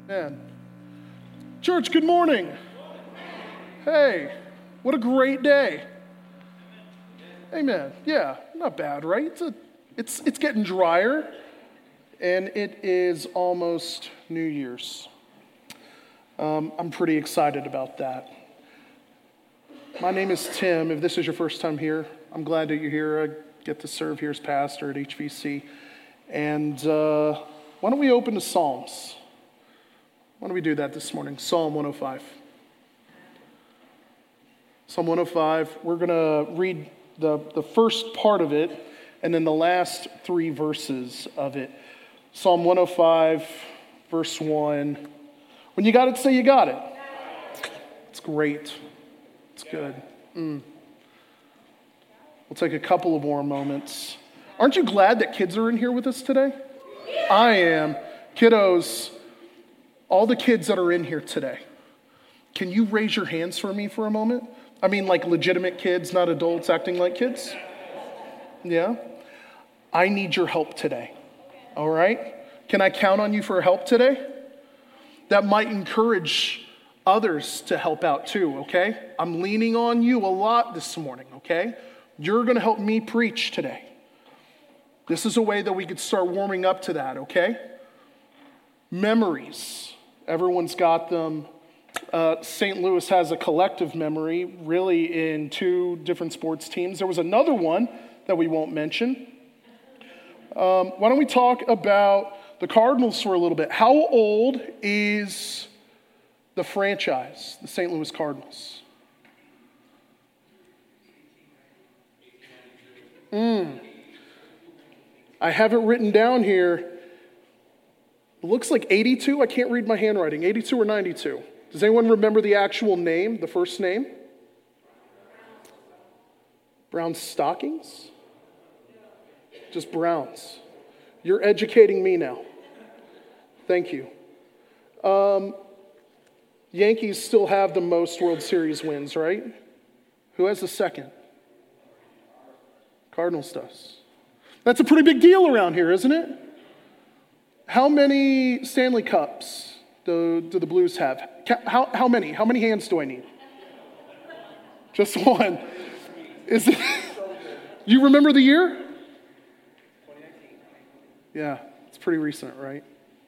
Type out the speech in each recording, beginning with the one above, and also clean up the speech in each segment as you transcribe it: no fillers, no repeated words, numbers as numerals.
Man. Church, good morning. Hey, what a great day. Amen. Yeah, not bad, right? It's getting drier, and it is almost New Year's. I'm pretty excited about that. My name is Tim. If this is your first time here, I'm glad that you're here. I get to serve here as pastor at HVC. And why don't we open to Psalms? Why don't we do that this morning? Psalm 105. Psalm 105, we're going to read the first part of it and then the last three verses of it. Psalm 105, verse 1. When you got it, say you got it. It's great. It's good. We'll take a couple of more moments. Aren't you glad that kids are in here with us today? I am. Kiddos, all the kids that are in here today, can you raise your hands for me for a moment? I mean, like legitimate kids, not adults acting like kids. Yeah? I need your help today. All right? Can I count on you for help today? That might encourage others to help out too, okay? I'm leaning on you a lot this morning, okay? You're going to help me preach today. This is a way that we could start warming up to that, okay? Memories. Everyone's got them. St. Louis has a collective memory, really, in two different sports teams. There was another one that we won't mention. Why don't we talk about the Cardinals for a little bit? How old is the franchise, the St. Louis Cardinals? I have it written down here. It looks like 82. I can't read my handwriting. 82 or 92. Does anyone remember the actual name, the first name? Brown Stockings? Just Browns. You're educating me now. Thank you. Yankees still have the most World Series wins, right? Who has the second? Cardinals does. That's a pretty big deal around here, isn't it? How many Stanley Cups do the Blues have? How many? How many hands do I need? Just one. Is it? You remember the year? 2019. Yeah, it's pretty recent, right?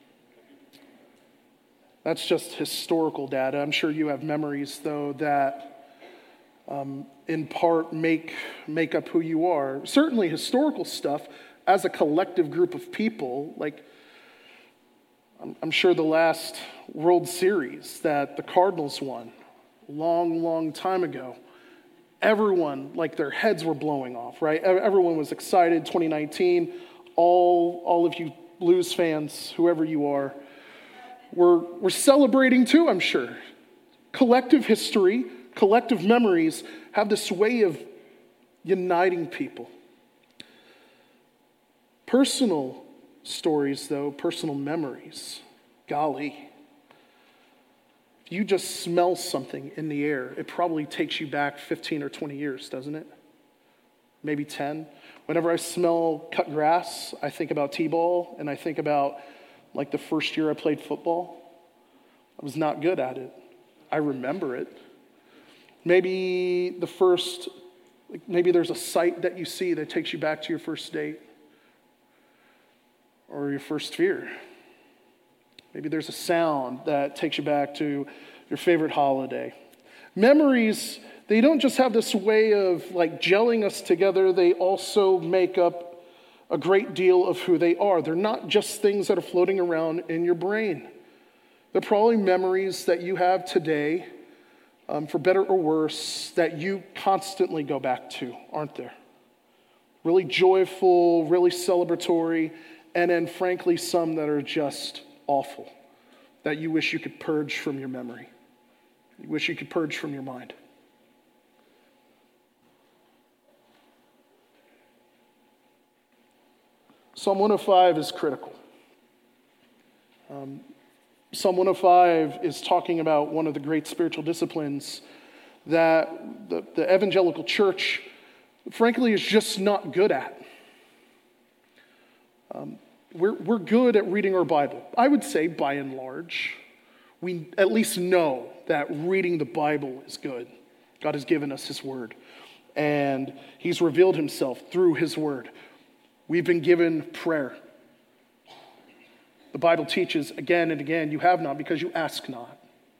That's just historical data. I'm sure you have memories, though, that in part make up who you are. Certainly historical stuff as a collective group of people, like I'm sure the last World Series that the Cardinals won a long, long time ago, everyone, like their heads were blowing off, right? Everyone was excited. 2019, all of you Blues fans, whoever you are, we're celebrating too, I'm sure. Collective history, collective memories have this way of uniting people. Personal stories, though, personal memories, golly. If you just smell something in the air, it probably takes you back 15 or 20 years, doesn't it? Maybe 10. Whenever I smell cut grass, I think about T-ball, and I think about like the first year I played football. I was not good at it. I remember it. Maybe maybe there's a sight that you see that takes you back to your first date or your first fear. Maybe there's a sound that takes you back to your favorite holiday. Memories, they don't just have this way of like gelling us together, they also make up a great deal of who they are. They're not just things that are floating around in your brain. They're probably memories that you have today, for better or worse, that you constantly go back to, aren't there? Really joyful, really celebratory, and then frankly some that are just awful, that you wish you could purge from your memory. You wish you could purge from your mind. Psalm 105 is critical. Psalm 105 is talking about one of the great spiritual disciplines that the evangelical church, frankly, is just not good at. We're good at reading our Bible. I would say, by and large, we at least know that reading the Bible is good. God has given us his word, and he's revealed himself through his word. We've been given prayer. The Bible teaches again and again, you have not because you ask not.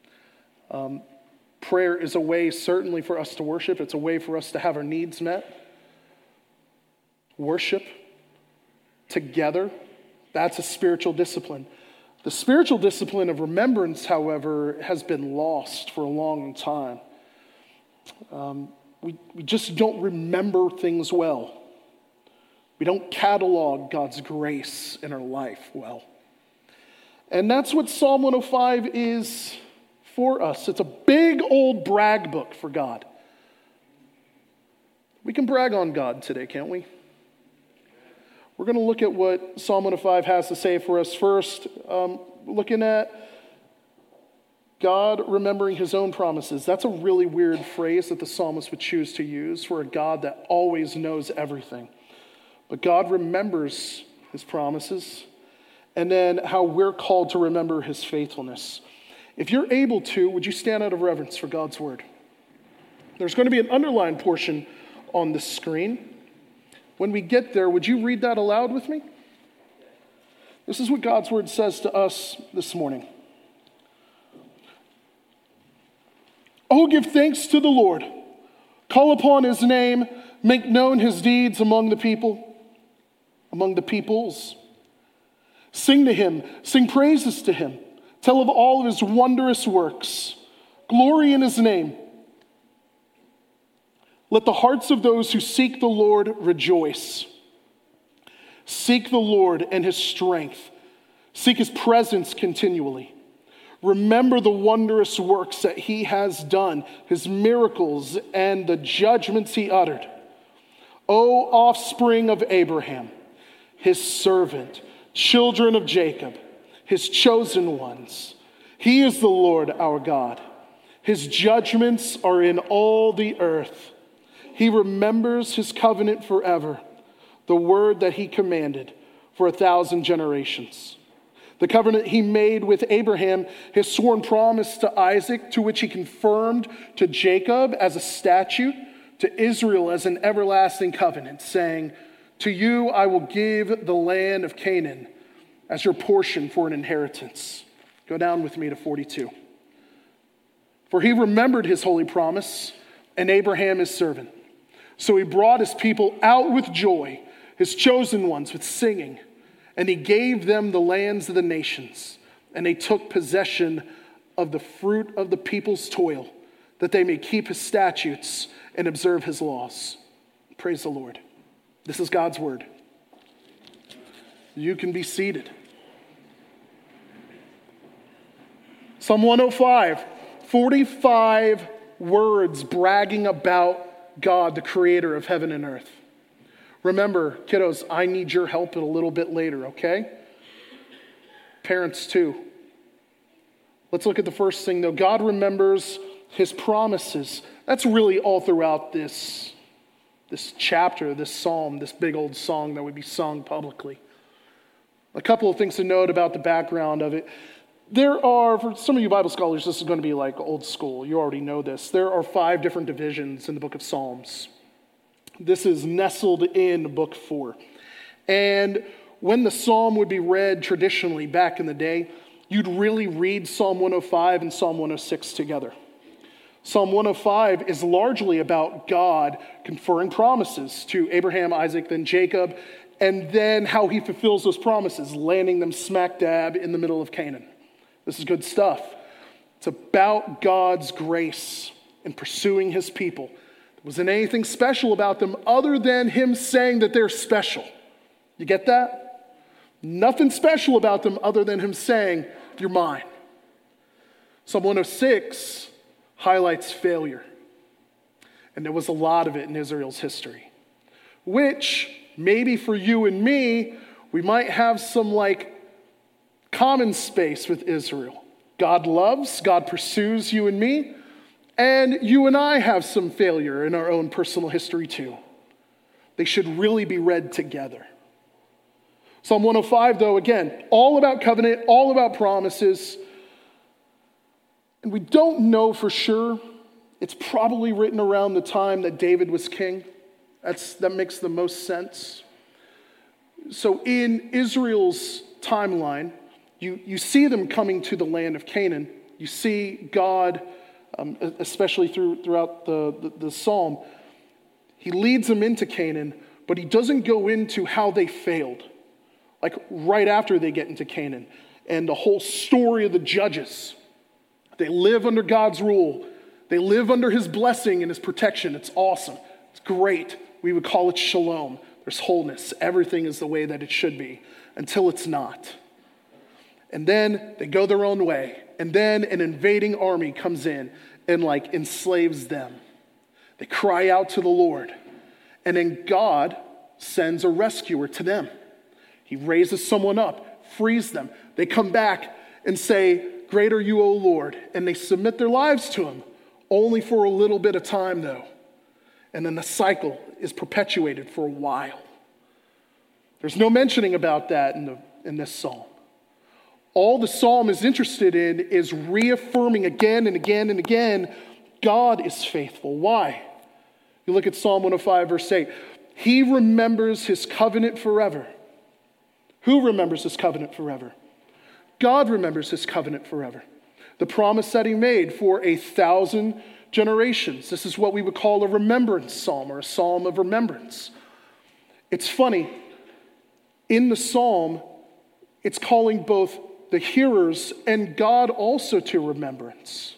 Prayer is a way certainly for us to worship. It's a way for us to have our needs met. Worship together, that's a spiritual discipline. The spiritual discipline of remembrance, however, has been lost for a long time. We just don't remember things well. We don't catalog God's grace in our life well. And that's what Psalm 105 is for us. It's a big old brag book for God. We can brag on God today, can't we? We're going to look at what Psalm 105 has to say for us first, looking at God remembering his own promises. That's a really weird phrase that the psalmist would choose to use for a God that always knows everything. But God remembers his promises, and then how we're called to remember his faithfulness. If you're able to, would you stand out of reverence for God's word? There's going to be an underlined portion on the screen. When we get there, would you read that aloud with me? This is what God's word says to us this morning. Oh, give thanks to the Lord. Call upon his name. Make known his deeds among the people, among the peoples. Sing to him. Sing praises to him. Tell of all of his wondrous works. Glory in his name. Let the hearts of those who seek the Lord rejoice. Seek the Lord and his strength. Seek his presence continually. Remember the wondrous works that he has done, his miracles and the judgments he uttered. O offspring of Abraham, his servant, children of Jacob, his chosen ones. He is the Lord our God. His judgments are in all the earth. He remembers his covenant forever, the word that he commanded for 1,000 generations. The covenant he made with Abraham, his sworn promise to Isaac, to which he confirmed to Jacob as a statute, to Israel as an everlasting covenant, saying, to you I will give the land of Canaan as your portion for an inheritance. Go down with me to 42. For he remembered his holy promise and Abraham his servant. So he brought his people out with joy, his chosen ones with singing, and he gave them the lands of the nations, and they took possession of the fruit of the people's toil, that they may keep his statutes and observe his laws. Praise the Lord. This is God's word. You can be seated. Psalm 105, 45 words bragging about God, the creator of heaven and earth. Remember, kiddos, I need your help a little bit later, okay? Parents too. Let's look at the first thing though. God remembers his promises. That's really all throughout this chapter, this psalm, this big old song that would be sung publicly. A couple of things to note about the background of it. There are, for some of you Bible scholars, this is going to be like old school. You already know this. There are 5 different divisions in the book of Psalms. This is nestled in book 4. And when the psalm would be read traditionally back in the day, you'd really read Psalm 105 and Psalm 106 together. Psalm 105 is largely about God conferring promises to Abraham, Isaac, then Jacob, and then how he fulfills those promises, landing them smack dab in the middle of Canaan. This is good stuff. It's about God's grace in pursuing his people. There wasn't anything special about them other than him saying that they're special. You get that? Nothing special about them other than him saying, you're mine. Psalm 106 highlights failure. And there was a lot of it in Israel's history, which maybe for you and me, we might have some common space with Israel. God loves, God pursues you and me, and you and I have some failure in our own personal history too. They should really be read together. Psalm 105, though, again, all about covenant, all about promises. And we don't know for sure. It's probably written around the time that David was king. That makes the most sense. So in Israel's timeline, you see them coming to the land of Canaan. You see God, especially throughout the psalm, he leads them into Canaan, but he doesn't go into how they failed. Like right after they get into Canaan, and the whole story of the judges. They live under God's rule. They live under his blessing and his protection. It's awesome. It's great. We would call it shalom. There's wholeness. Everything is the way that it should be until it's not. And then they go their own way. And then an invading army comes in and enslaves them. They cry out to the Lord. And then God sends a rescuer to them. He raises someone up, frees them. They come back and say, "Great are you, O Lord." And they submit their lives to him, only for a little bit of time though. And then the cycle is perpetuated for a while. There's no mentioning about that in this psalm. All the psalm is interested in is reaffirming again and again and again, God is faithful. Why? You look at Psalm 105, verse 8. He remembers his covenant forever. Who remembers his covenant forever? God remembers his covenant forever. The promise that he made for 1,000 generations. This is what we would call a remembrance psalm or a psalm of remembrance. It's funny. In the psalm, it's calling both the hearers and God also to remembrance.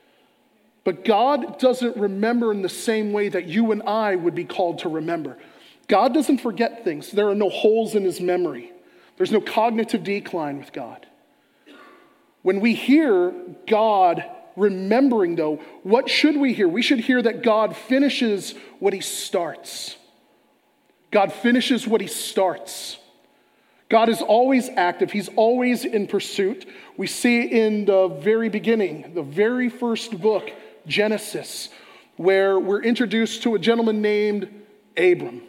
But God doesn't remember in the same way that you and I would be called to remember. God doesn't forget things. There are no holes in his memory. There's no cognitive decline with God. When we hear God remembering, though, what should we hear? We should hear that God finishes what he starts. God finishes what he starts. God is always active. He's always in pursuit. We see in the very beginning, the very first book, Genesis, where we're introduced to a gentleman named Abram.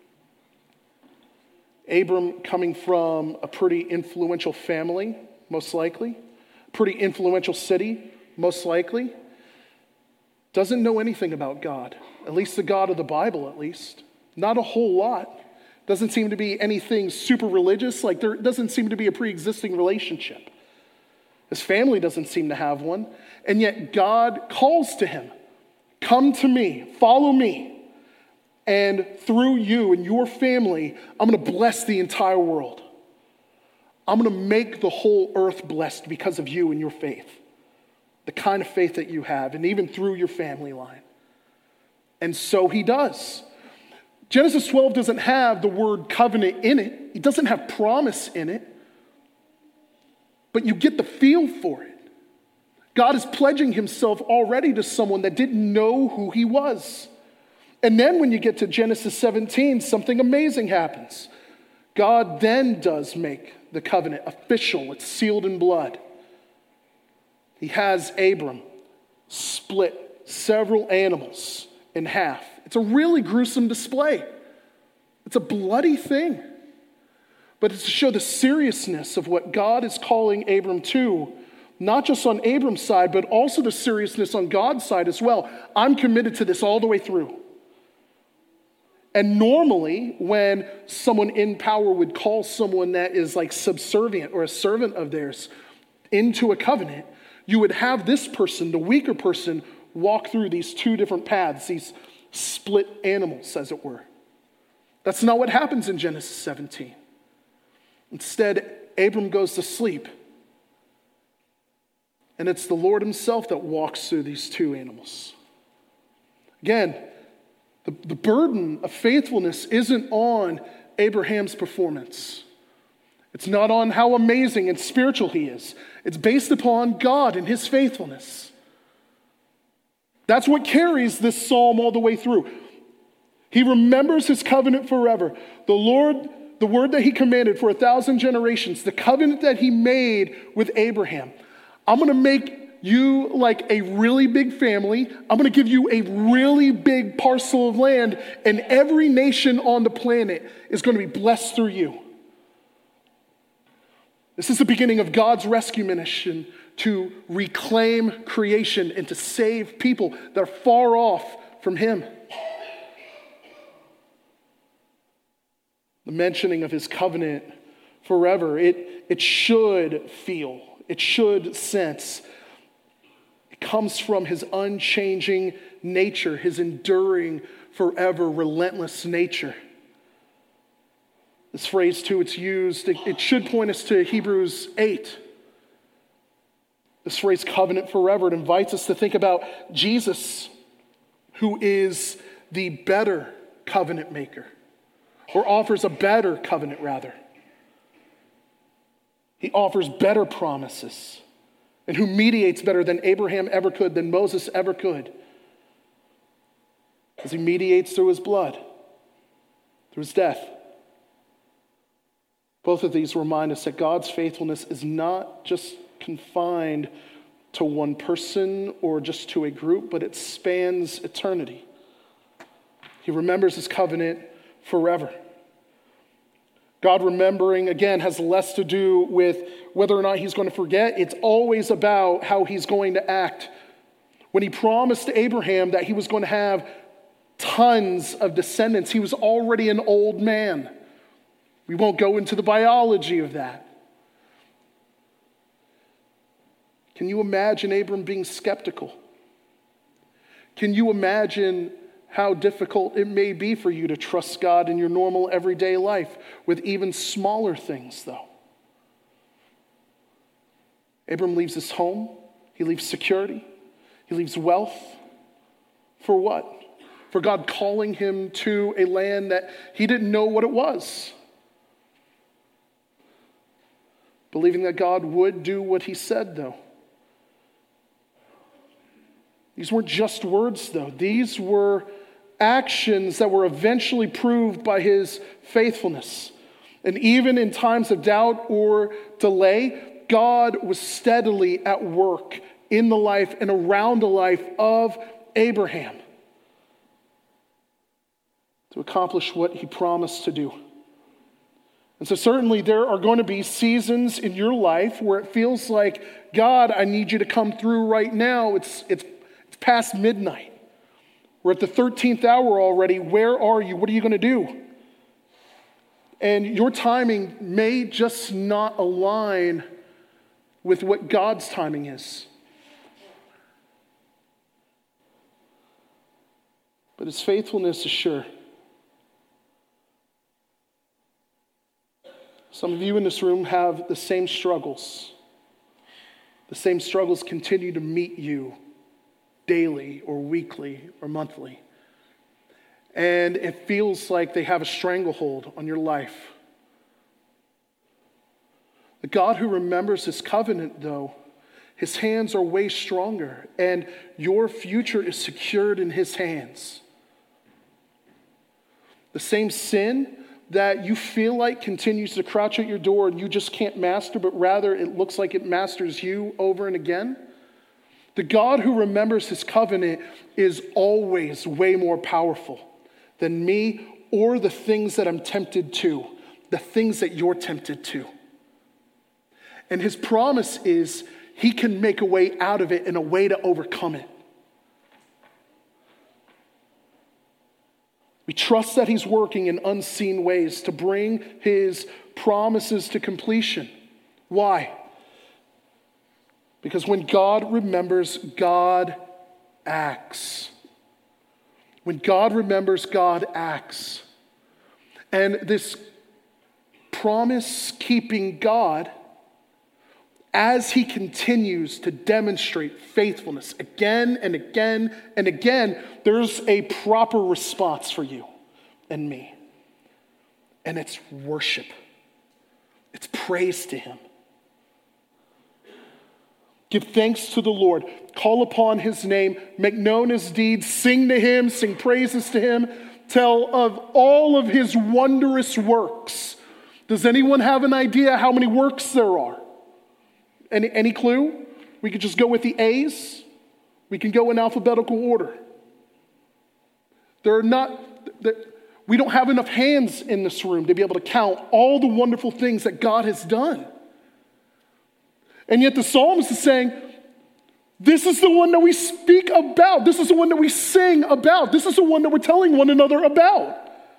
Abram coming from a pretty influential family, most likely. Pretty influential city, most likely. Doesn't know anything about God. At least the God of the Bible, at least. Not a whole lot. Doesn't seem to be anything super religious. There doesn't seem to be a pre-existing relationship. His family doesn't seem to have one. And yet God calls to him, "Come to me, follow me. And through you and your family, I'm going to bless the entire world. I'm going to make the whole earth blessed because of you and your faith. The kind of faith that you have, and even through your family line." And so he does. Genesis 12 doesn't have the word covenant in it. It doesn't have promise in it. But you get the feel for it. God is pledging himself already to someone that didn't know who he was. And then when you get to Genesis 17, something amazing happens. God then does make the covenant official. It's sealed in blood. He has Abram split several animals in half. It's a really gruesome display. It's a bloody thing. But it's to show the seriousness of what God is calling Abram to, not just on Abram's side, but also the seriousness on God's side as well. I'm committed to this all the way through. And normally, when someone in power would call someone that is subservient or a servant of theirs into a covenant, you would have this person, the weaker person, walk through these two different paths, these split animals, as it were. That's not what happens in Genesis 17. Instead, Abram goes to sleep. And it's the Lord himself that walks through these two animals. Again, the burden of faithfulness isn't on Abraham's performance. It's not on how amazing and spiritual he is. It's based upon God and his faithfulness. That's what carries this psalm all the way through. He remembers his covenant forever. The Lord, the word that he commanded for 1,000 generations, the covenant that he made with Abraham. I'm going to make you like a really big family. I'm going to give you a really big parcel of land, and every nation on the planet is going to be blessed through you. This is the beginning of God's rescue mission to reclaim creation and to save people that are far off from him. The mentioning of his covenant forever, it should feel, it should sense. It comes from his unchanging nature, his enduring, forever, relentless nature. This phrase, too, it's used, it should point us to Hebrews 8. This phrase, covenant forever, it invites us to think about Jesus, who is the better covenant maker, or offers a better covenant, rather. He offers better promises, and who mediates better than Abraham ever could, than Moses ever could, as he mediates through his blood, through his death. Both of these remind us that God's faithfulness is not just confined to one person or just to a group, but it spans eternity. He remembers his covenant forever. God remembering, again, has less to do with whether or not he's going to forget. It's always about how he's going to act. When he promised to Abraham that he was going to have tons of descendants, he was already an old man. We won't go into the biology of that. Can you imagine Abram being skeptical? Can you imagine how difficult it may be for you to trust God in your normal everyday life with even smaller things, though? Abram leaves his home. He leaves security. He leaves wealth. For what? For God calling him to a land that he didn't know what it was. Believing that God would do what he said, though. These weren't just words, though. These were actions that were eventually proved by his faithfulness. And even in times of doubt or delay, God was steadily at work in the life and around the life of Abraham to accomplish what he promised to do. And so certainly there are going to be seasons in your life where it feels like, God, I need you to come through right now. It's past midnight. We're at the 13th hour already. Where are you? What are you going to do? And your timing may just not align with what God's timing is. But his faithfulness is sure. Some of you in this room have the same struggles. The same struggles continue to meet you daily or weekly or monthly. And it feels like they have a stranglehold on your life. The God who remembers his covenant, though, his hands are way stronger, and your future is secured in his hands. The same sin that you feel like continues to crouch at your door and you just can't master, but rather it looks like it masters you over and again. The God who remembers his covenant is always way more powerful than me or the things that I'm tempted to, the things that you're tempted to. And his promise is he can make a way out of it and a way to overcome it. We trust that he's working in unseen ways to bring his promises to completion. Why? Because when God remembers, God acts. When God remembers, God acts. And this promise-keeping God, as he continues to demonstrate faithfulness again and again and again, there's a proper response for you and me. And it's worship. It's praise to him. Give thanks to the Lord. Call upon his name. Make known his deeds. Sing to him. Sing praises to him. Tell of all of his wondrous works. Does anyone have an idea how many works there are? Any clue? We could just go with the A's. We can go in alphabetical order. We don't have enough hands in this room to be able to count all the wonderful things that God has done. And yet the psalmist is saying, this is the one that we speak about. This is the one that we sing about. This is the one that we're telling one another about.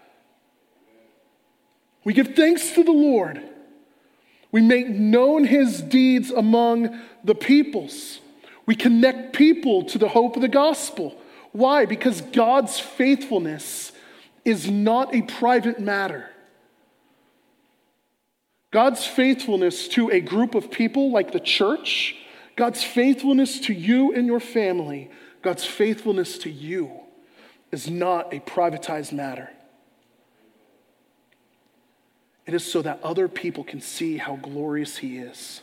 We give thanks to the Lord. We make known his deeds among the peoples. We connect people to the hope of the gospel. Why? Because God's faithfulness is not a private matter. God's faithfulness to a group of people like the church, God's faithfulness to you and your family, God's faithfulness to you is not a privatized matter. It is so that other people can see how glorious he is.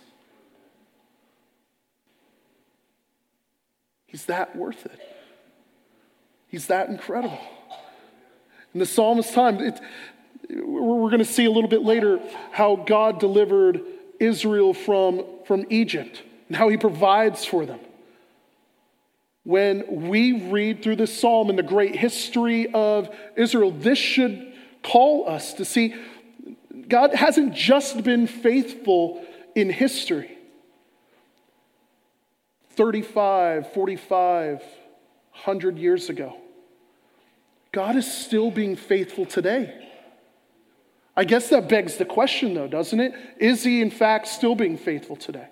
He's that worth it. He's that incredible. In the psalmist's time, we're going to see a little bit later how God delivered Israel from Egypt and how he provides for them. When we read through this psalm and the great history of Israel, this should call us to see God hasn't just been faithful in history. 35, 45, 100 years ago. God is still being faithful today. I guess that begs the question, though, doesn't it? Is he, in fact, still being faithful today?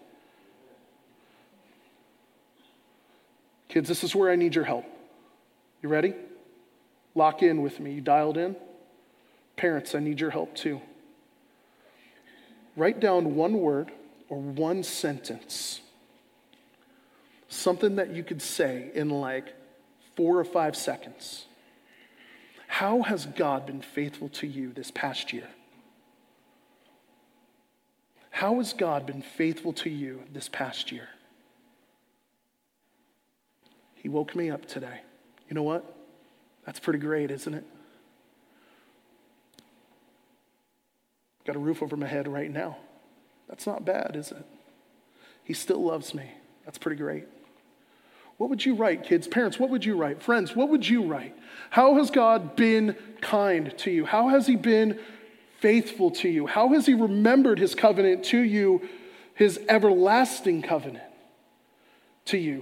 Kids, this is where I need your help. You ready? Lock in with me. You dialed in? Parents, I need your help too. Write down one word or one sentence. Something that you could say in like 4 or 5 seconds. How has God been faithful to you this past year? How has God been faithful to you this past year? He woke me up today. You know what? That's pretty great, isn't it? Got a roof over my head right now. That's not bad, is it? He still loves me. That's pretty great. What would you write, kids? Parents, what would you write? Friends, what would you write? How has God been kind to you? How has he been faithful to you? How has he remembered his covenant to you, his everlasting covenant to you?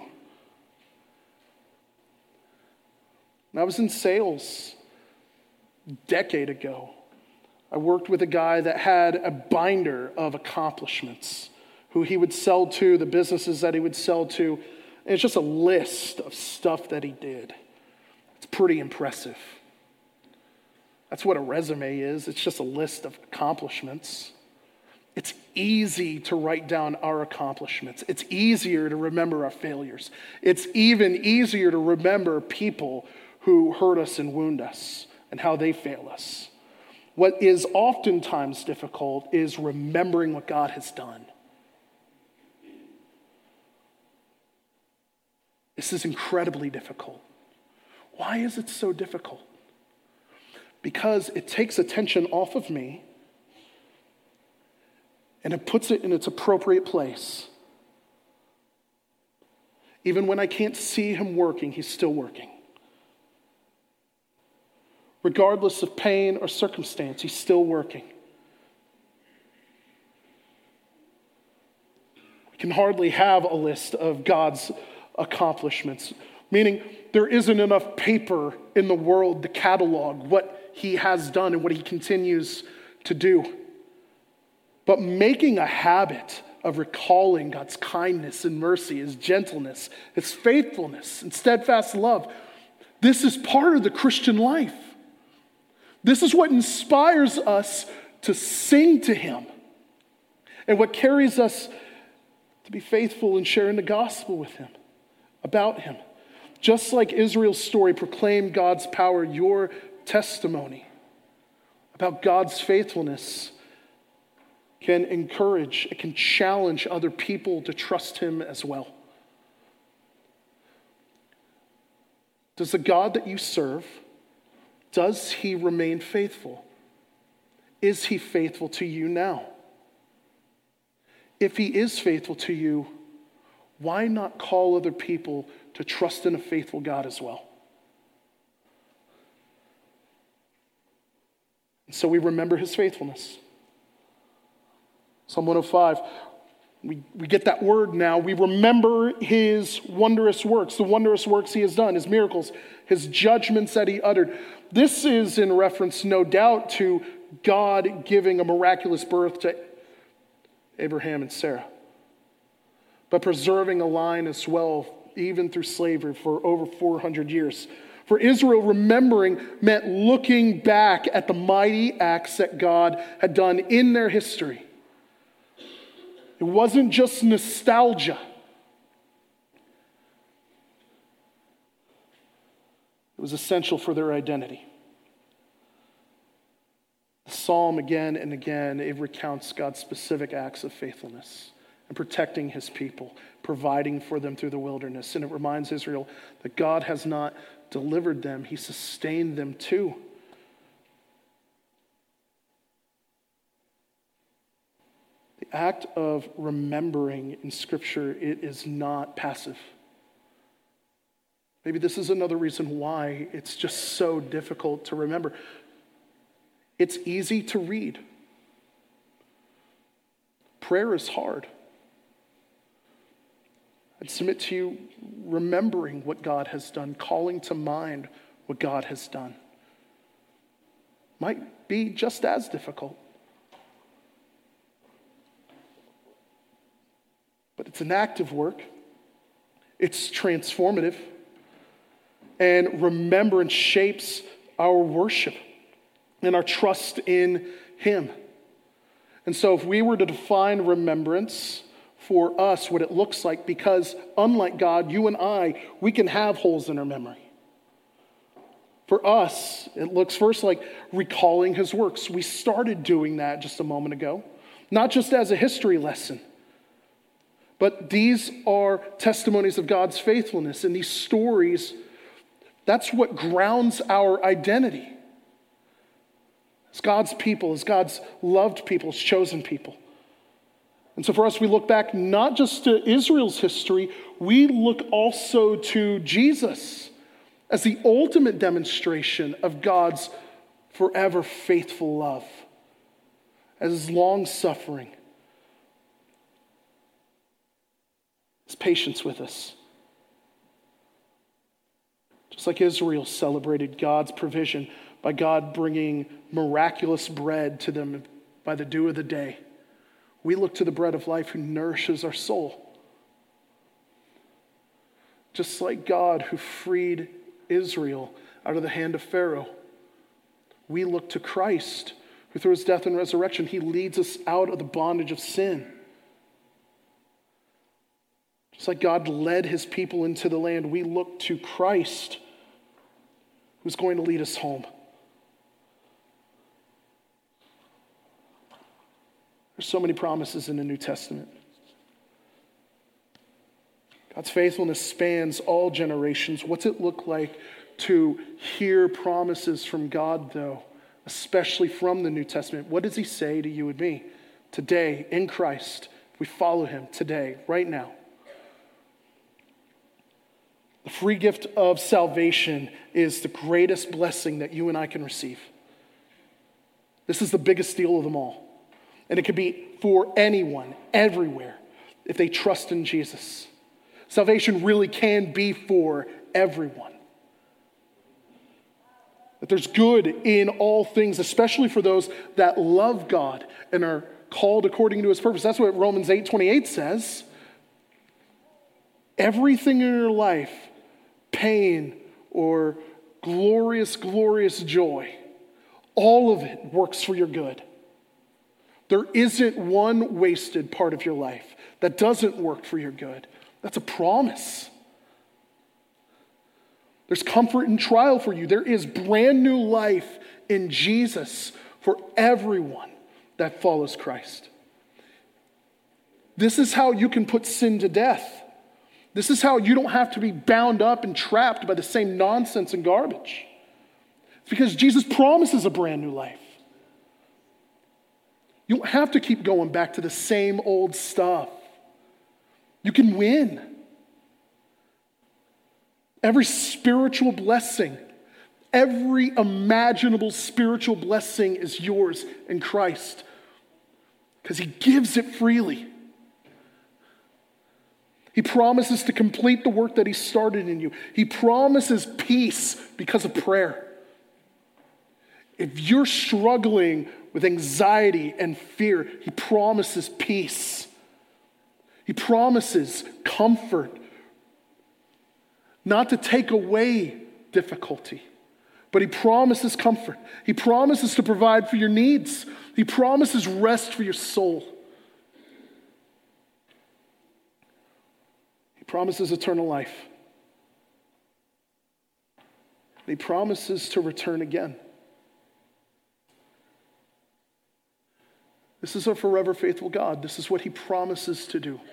When I was in sales a decade ago, I worked with a guy that had a binder of accomplishments, who he would sell to, the businesses that he would sell to. And it's just a list of stuff that he did. It's pretty impressive. That's what a resume is. It's just a list of accomplishments. It's easy to write down our accomplishments. It's easier to remember our failures. It's even easier to remember people who hurt us and wound us and how they fail us. What is oftentimes difficult is remembering what God has done. This is incredibly difficult. Why is it so difficult? Because it takes attention off of me and it puts it in its appropriate place. Even when I can't see him working, he's still working. Regardless of pain or circumstance, he's still working. We can hardly have a list of God's accomplishments, meaning there isn't enough paper in the world to catalog what he has done and what he continues to do. But making a habit of recalling God's kindness and mercy, his gentleness, his faithfulness, and steadfast love, this is part of the Christian life. This is what inspires us to sing to him and what carries us to be faithful in sharing the gospel with him, about him. Just like Israel's story proclaimed God's power, your testimony about God's faithfulness can encourage, it can challenge other people to trust him as well. Does the God that you serve, does he remain faithful? Is he faithful to you now? If he is faithful to you, why not call other people to trust in a faithful God as well? And so we remember his faithfulness. Psalm 105, We get that word now. We remember his wondrous works, the wondrous works he has done, his miracles, his judgments that he uttered. This is in reference, no doubt, to God giving a miraculous birth to Abraham and Sarah, but preserving a line as well, even through slavery for over 400 years. For Israel, remembering meant looking back at the mighty acts that God had done in their history. It wasn't just nostalgia. It was essential for their identity. The psalm again and again, it recounts God's specific acts of faithfulness and protecting his people, providing for them through the wilderness. And it reminds Israel that God has not delivered them, he sustained them too. The act of remembering in Scripture, it is not passive. Maybe this is another reason why it's just so difficult to remember. It's easy to read. Prayer is hard. I'd submit to you, remembering what God has done, calling to mind what God has done, might be just as difficult. But it's an active work. It's transformative. And remembrance shapes our worship and our trust in him. And so if we were to define remembrance for us, what it looks like, because unlike God, you and I, we can have holes in our memory. For us, it looks first like recalling his works. We started doing that just a moment ago, not just as a history lesson, but these are testimonies of God's faithfulness, and these stories, that's what grounds our identity as God's people, as God's loved people, as chosen people. And so for us, we look back not just to Israel's history, we look also to Jesus as the ultimate demonstration of God's forever faithful love, as his long-suffering, his patience with us. Just like Israel celebrated God's provision by God bringing miraculous bread to them by the dew of the day, we look to the bread of life who nourishes our soul. Just like God who freed Israel out of the hand of Pharaoh, we look to Christ who through his death and resurrection, he leads us out of the bondage of sin. Just like God led his people into the land, we look to Christ who's going to lead us home. There's so many promises in the New Testament. God's faithfulness spans all generations. What's it look like to hear promises from God, though, especially from the New Testament? What does he say to you and me today in Christ? If we follow him today, right now. The free gift of salvation is the greatest blessing that you and I can receive. This is the biggest deal of them all. And it could be for anyone, everywhere, if they trust in Jesus. Salvation really can be for everyone. That there's good in all things, especially for those that love God and are called according to his purpose. That's what Romans 8:28 says. Everything in your life, pain or glorious, glorious joy, all of it works for your good. There isn't one wasted part of your life that doesn't work for your good. That's a promise. There's comfort in trial for you. There is brand new life in Jesus for everyone that follows Christ. This is how you can put sin to death. This is how you don't have to be bound up and trapped by the same nonsense and garbage. It's because Jesus promises a brand new life. You don't have to keep going back to the same old stuff. You can win. Every spiritual blessing, every imaginable spiritual blessing is yours in Christ because he gives it freely. He promises to complete the work that he started in you. He promises peace because of prayer. If you're struggling with anxiety and fear, he promises peace. He promises comfort, not to take away difficulty, but he promises comfort. He promises to provide for your needs. He promises rest for your soul. He promises eternal life. He promises to return again. This is our forever faithful God. This is what he promises to do.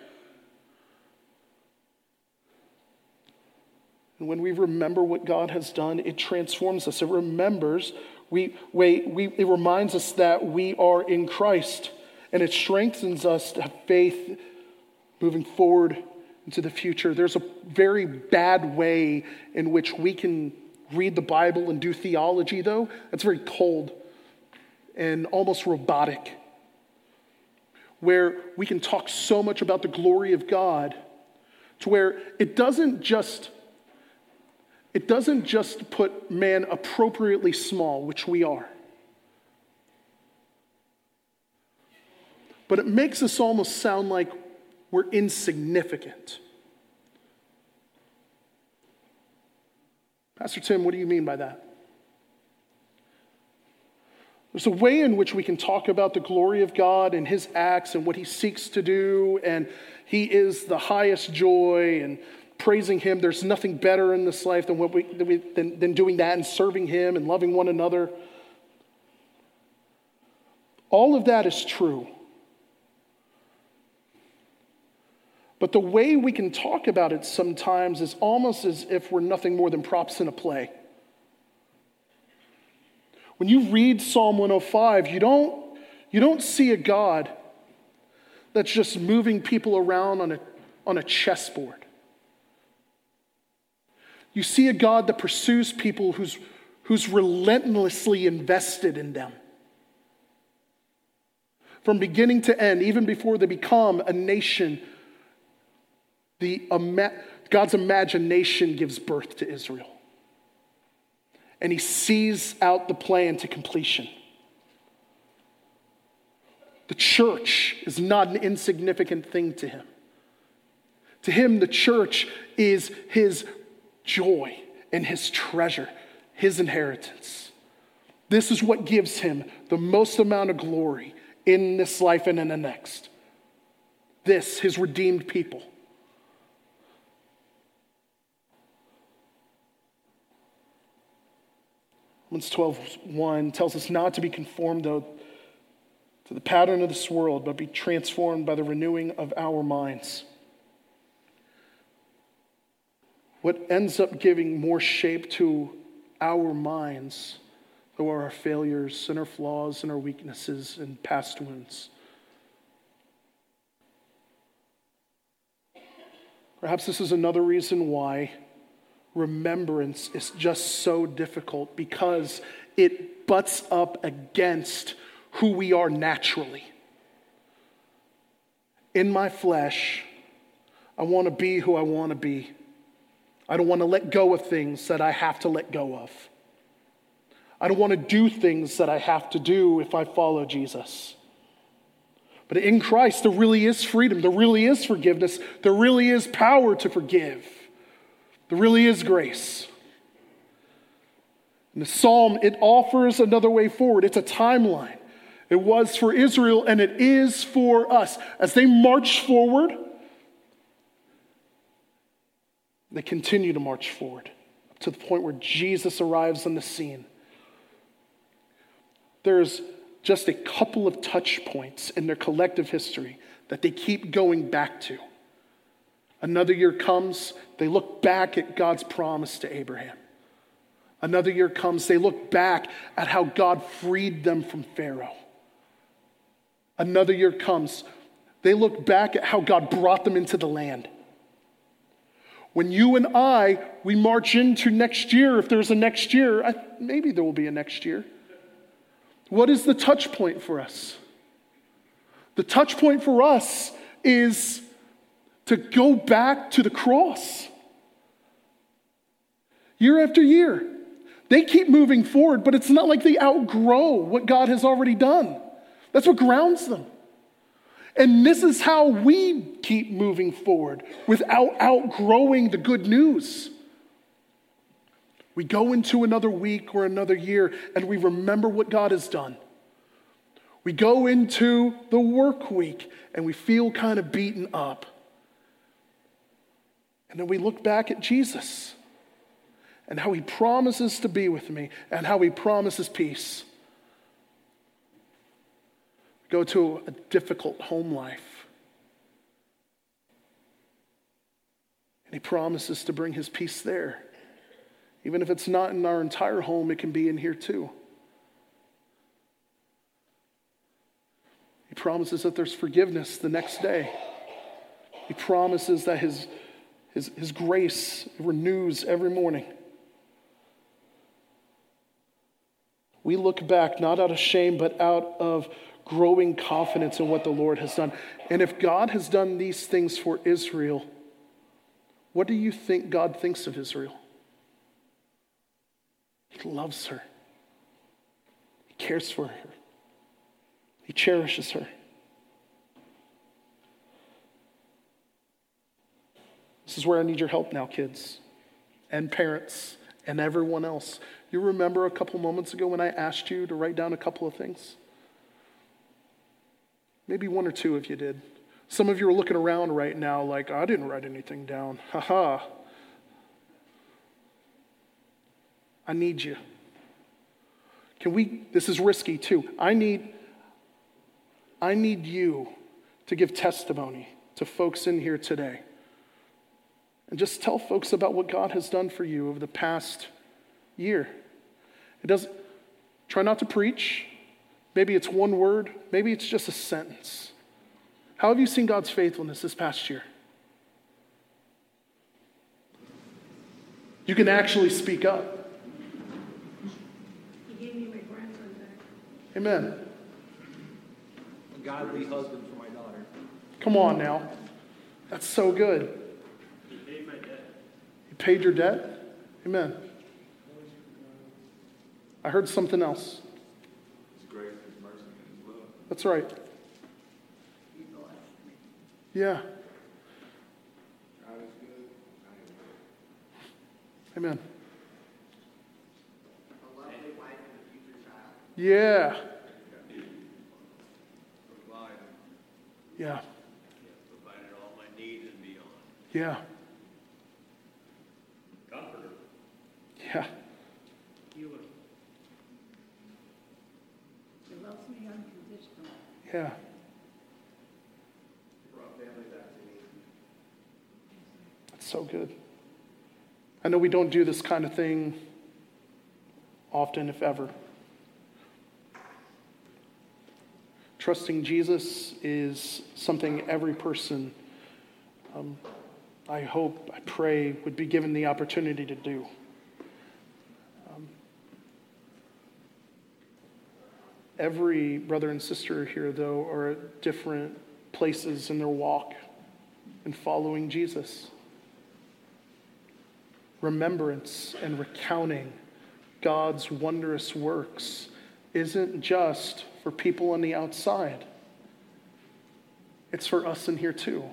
And when we remember what God has done, it transforms us. It reminds us that we are in Christ, and it strengthens us to have faith moving forward into the future. There's a very bad way in which we can read the Bible and do theology, though. That's very cold and almost robotic, where we can talk so much about the glory of God to where it doesn't just put man appropriately small, which we are, but it makes us almost sound like we're insignificant. Pastor Tim, what do you mean by that? There's a way in which we can talk about the glory of God and his acts and what he seeks to do, and he is the highest joy, and praising him. There's nothing better in this life than than doing that and serving him and loving one another. All of that is true. But the way we can talk about it sometimes is almost as if we're nothing more than props in a play. When you read Psalm 105, you don't see a God that's just moving people around on a chessboard. You see a God that pursues people who's relentlessly invested in them. From beginning to end, even before they become a nation, God's imagination gives birth to Israel. And he sees out the plan to completion. The church is not an insignificant thing to him. To him, the church is his joy and his treasure, his inheritance. This is what gives him the most amount of glory in this life and in the next. This, his redeemed people. Romans 12:1 tells us not to be conformed, though, to the pattern of this world, but be transformed by the renewing of our minds. What ends up giving more shape to our minds, though, are our failures and our flaws and our weaknesses and past wounds. Perhaps this is another reason why remembrance is just so difficult, because it butts up against who we are naturally. In my flesh, I want to be who I want to be. I don't want to let go of things that I have to let go of. I don't want to do things that I have to do if I follow Jesus. But in Christ, there really is freedom. There really is forgiveness. There really is power to forgive. There really is grace. In the psalm, it offers another way forward. It's a timeline. It was for Israel, and it is for us. As they march forward, they continue to march forward to the point where Jesus arrives on the scene. There's just a couple of touch points in their collective history that they keep going back to. Another year comes, they look back at God's promise to Abraham. Another year comes, they look back at how God freed them from Pharaoh. Another year comes, they look back at how God brought them into the land. When you and we march into next year, if there's a next year, maybe there will be a next year. What is the touch point for us? The touch point for us is to go back to the cross. Year after year. They keep moving forward, but it's not like they outgrow what God has already done. That's what grounds them. And this is how we keep moving forward without outgrowing the good news. We go into another week or another year and we remember what God has done. We go into the work week and we feel kind of beaten up. And then we look back at Jesus and how he promises to be with me and how he promises peace. Go to a difficult home life. And he promises to bring his peace there. Even if it's not in our entire home, it can be in here too. He promises that there's forgiveness the next day. He promises that his grace renews every morning. We look back not out of shame, but out of growing confidence in what the Lord has done. And if God has done these things for Israel, what do you think God thinks of Israel? He loves her. He cares for her. He cherishes her. This is where I need your help now, kids and parents and everyone else. You remember a couple moments ago when I asked you to write down a couple of things? Maybe one or two of you did. Some of you are looking around right now like, I didn't write anything down. Ha. I need you. This is risky too. I need you to give testimony to folks in here today. And just tell folks about what God has done for you over the past year. Try not to preach. Maybe it's one word. Maybe it's just a sentence. How have you seen God's faithfulness this past year? You can actually speak up. He gave me my grandson back. Amen. A godly husband for my daughter. Come on now. That's so good. He paid my debt. You paid your debt? Amen. I heard something else. His grace, his mercy, and his love. That's right. He blessed me. Yeah. God is good. I am good. Amen. A lovely wife and a future child. Yeah. Provided. Yeah. Provided all my needs and beyond. Yeah. Comforter. Yeah. Healer. He loves me unconditionally. Yeah. Brought family back to me. That's so good. I know we don't do this kind of thing often, if ever. Trusting Jesus is something every person, I hope, I pray, would be given the opportunity to do. Every brother and sister here, though, are at different places in their walk in following Jesus. Remembrance and recounting God's wondrous works isn't just for people on the outside. It's for us in here too.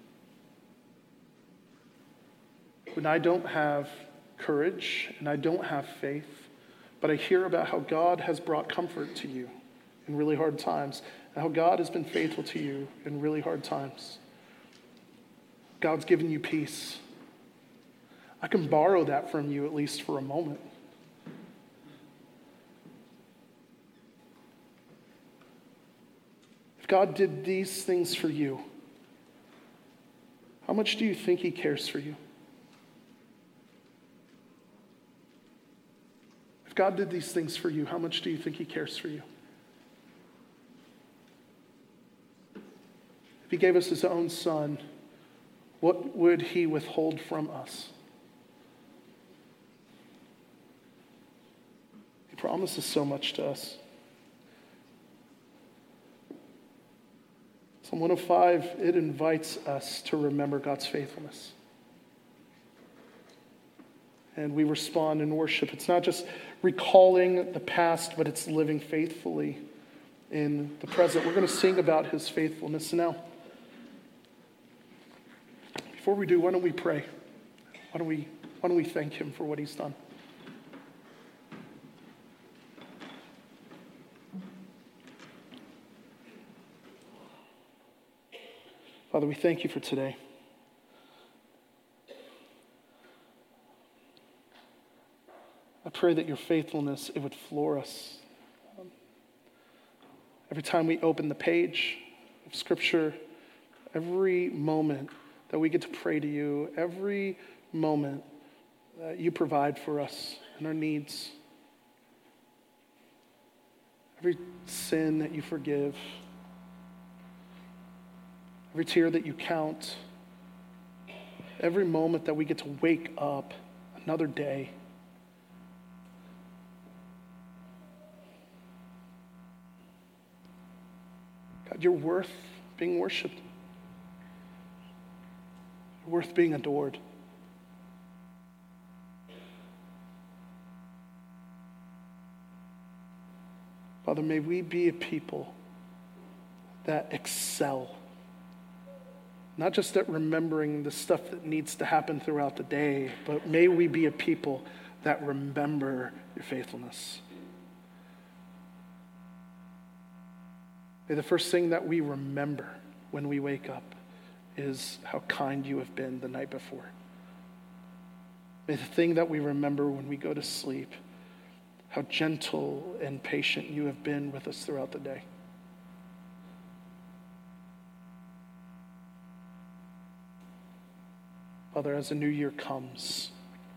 When I don't have courage and I don't have faith, but I hear about how God has brought comfort to you in really hard times, and how God has been faithful to you in really hard times. God's given you peace. I can borrow that from you at least for a moment. If God did these things for you, how much do you think he cares for you? If God did these things for you, how much do you think he cares for you? If he gave us his own son, what would he withhold from us? He promises so much to us. So Psalm 105, it invites us to remember God's faithfulness. And we respond in worship. It's not just recalling the past, but it's living faithfully in the present. We're going to sing about his faithfulness now. Before we do, why don't we pray? Why don't we thank him for what he's done? Father, we thank you for today. I pray that your faithfulness, it would floor us. Every time we open the page of Scripture, every moment that we get to pray to you, every moment that you provide for us and our needs, every sin that you forgive, every tear that you count, every moment that we get to wake up another day. God, you're worth being worshiped. You're worth being adored. Father, may we be a people that excel. Not just at remembering the stuff that needs to happen throughout the day, but may we be a people that remember your faithfulness. May the first thing that we remember when we wake up is how kind you have been the night before. May the thing that we remember when we go to sleep, how gentle and patient you have been with us throughout the day. Father, as the new year comes,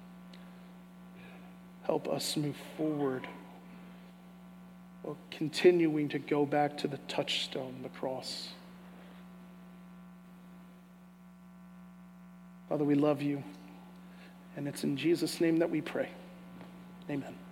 help us move forward while continuing to go back to the touchstone, the cross. Father, we love you, and it's in Jesus' name that we pray. Amen.